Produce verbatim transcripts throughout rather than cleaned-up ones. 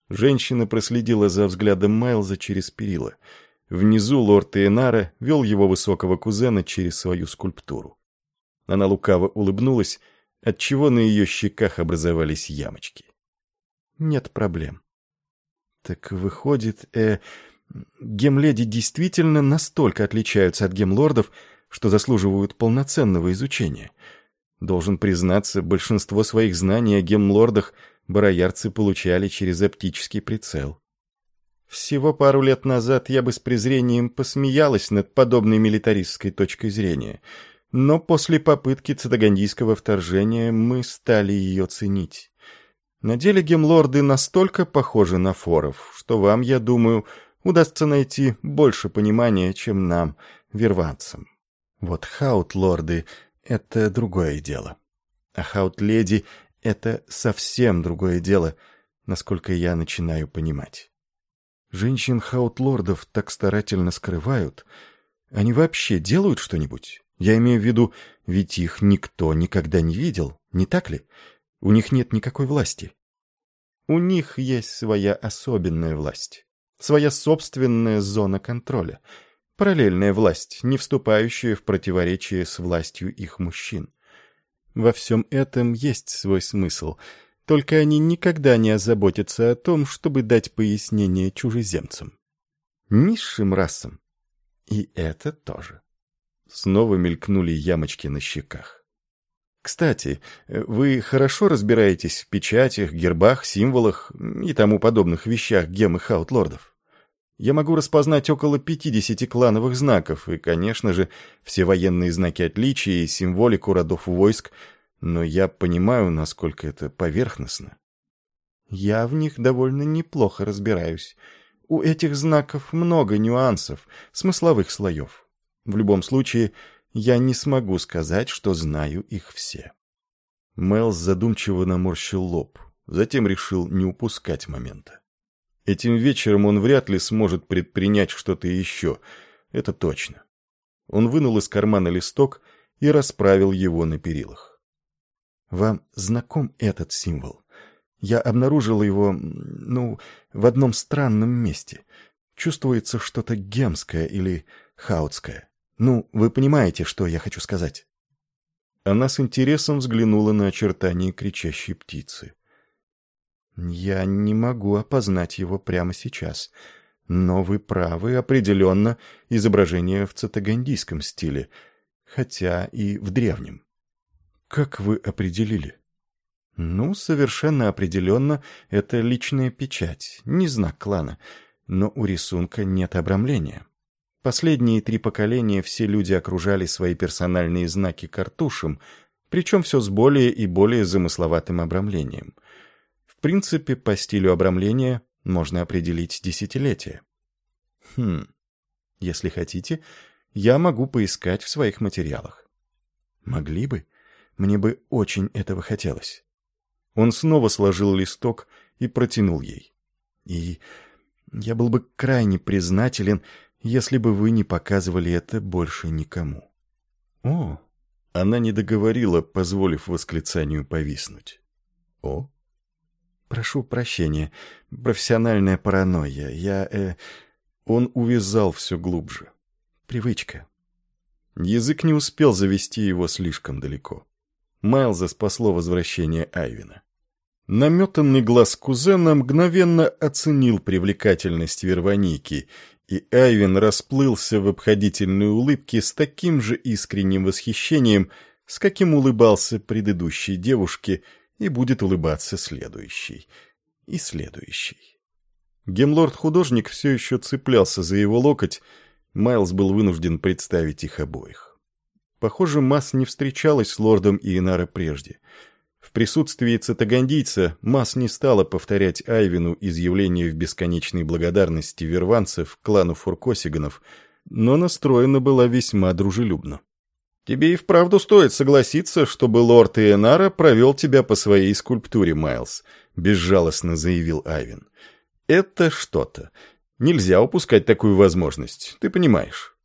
Женщина проследила за взглядом Майлза через перила. Внизу лорд Иенара вел его высокого кузена через свою скульптуру. Она лукаво улыбнулась, отчего на ее щеках образовались ямочки. «Нет проблем». «Так выходит, э, гемледи действительно настолько отличаются от гемлордов, что заслуживают полноценного изучения. Должен признаться, большинство своих знаний о гемлордах бароярцы получали через оптический прицел. Всего пару лет назад я бы с презрением посмеялась над подобной милитаристской точкой зрения, но после попытки цитагандийского вторжения мы стали ее ценить. На деле гемлорды настолько похожи на форов, что вам, я думаю, удастся найти больше понимания, чем нам, верванцам. Вот хаутлорды — это другое дело. А хаутледи — это совсем другое дело, насколько я начинаю понимать. Женщин хаутлордов так старательно скрывают. Они вообще делают что-нибудь? Я имею в виду, ведь их никто никогда не видел, не так ли? У них нет никакой власти. У них есть своя особенная власть, своя собственная зона контроля, параллельная власть, не вступающая в противоречие с властью их мужчин. Во всем этом есть свой смысл, только они никогда не озаботятся о том, чтобы дать пояснение чужеземцам. Низшим расам. И это тоже. Снова мелькнули ямочки на щеках. Кстати, вы хорошо разбираетесь в печатях, гербах, символах и тому подобных вещах гем и хаутлордов? Я могу распознать около пятидесяти клановых знаков и, конечно же, все военные знаки отличия и символику родов войск, но я понимаю, насколько это поверхностно. Я в них довольно неплохо разбираюсь. У этих знаков много нюансов, смысловых слоев. В любом случае, я не смогу сказать, что знаю их все. Мэлс задумчиво наморщил лоб, затем решил не упускать момента. Этим вечером он вряд ли сможет предпринять что-то еще, это точно. Он вынул из кармана листок и расправил его на перилах. Вам знаком этот символ? Я обнаружил его, ну, в одном странном месте. Чувствуется что-то гемское или хаутское. Ну, вы понимаете, что я хочу сказать?» Она с интересом взглянула на очертания кричащей птицы. «Я не могу опознать его прямо сейчас, но вы правы, определенно изображение в цитагандийском стиле, хотя и в древнем». «Как вы определили?» «Ну, совершенно определенно, это личная печать, не знак клана, но у рисунка нет обрамления. Последние три поколения все люди окружали свои персональные знаки картушем, причем все с более и более замысловатым обрамлением. В принципе, по стилю обрамления можно определить десятилетие. Хм, если хотите, я могу поискать в своих материалах». «Могли бы? Мне бы очень этого хотелось». Он снова сложил листок и протянул ей. «И я был бы крайне признателен, если бы вы не показывали это больше никому». «О!» Она не договорила, позволив восклицанию повиснуть. «О?» «Прошу прощения, профессиональная паранойя. Я, э...» Он увязал все глубже. «Привычка». Язык не успел завести его слишком далеко. Майлза спасло возвращение Айвена. Наметанный глаз кузена мгновенно оценил привлекательность Вервоники, и Айвен расплылся в обходительной улыбке с таким же искренним восхищением, с каким улыбался предыдущей девушке и будет улыбаться следующей. И следующей. Гемлорд-художник все еще цеплялся за его локоть, Майлз был вынужден представить их обоих. Похоже, Мас не встречалась с лордом Иенара прежде. В присутствии цитагандийца Мас не стала повторять Айвену изъявление в бесконечной благодарности верванцев клану Фуркосиганов, но настроена была весьма дружелюбно. «Тебе и вправду стоит согласиться, чтобы лорд Иенара провел тебя по своей скульптуре, Майлз», — безжалостно заявил Айвен. «Это что-то. Нельзя упускать такую возможность, ты понимаешь».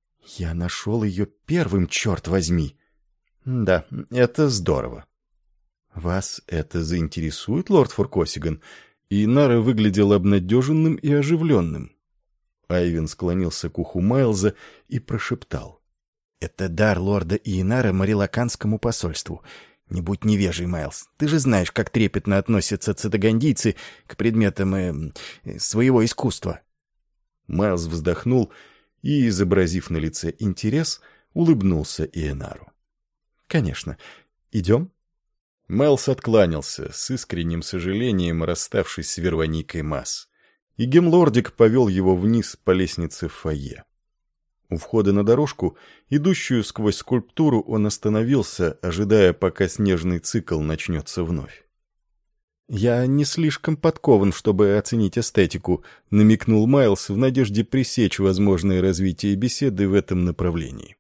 «Я нашел ее первым, черт возьми». «Да, это здорово». «Вас это заинтересует, лорд Фуркосиган? Иенара выглядел обнадеженным и оживленным. Айвен склонился к уху Майлза и прошептал. «Это дар лорда Иенара Марилаканскому посольству. Не будь невежей, Майлз. Ты же знаешь, как трепетно относятся цитагандийцы к предметам э, своего искусства». Майлз вздохнул и, изобразив на лице интерес, улыбнулся Иенару. «Конечно. Идем?» Майлз откланялся, с искренним сожалением расставшись с Вероникой Масс, и Гемлордик повел его вниз по лестнице в фойе. У входа на дорожку, идущую сквозь скульптуру, он остановился, ожидая, пока снежный цикл начнется вновь. «Я не слишком подкован, чтобы оценить эстетику», — намекнул Майлз в надежде пресечь возможное развитие беседы в этом направлении.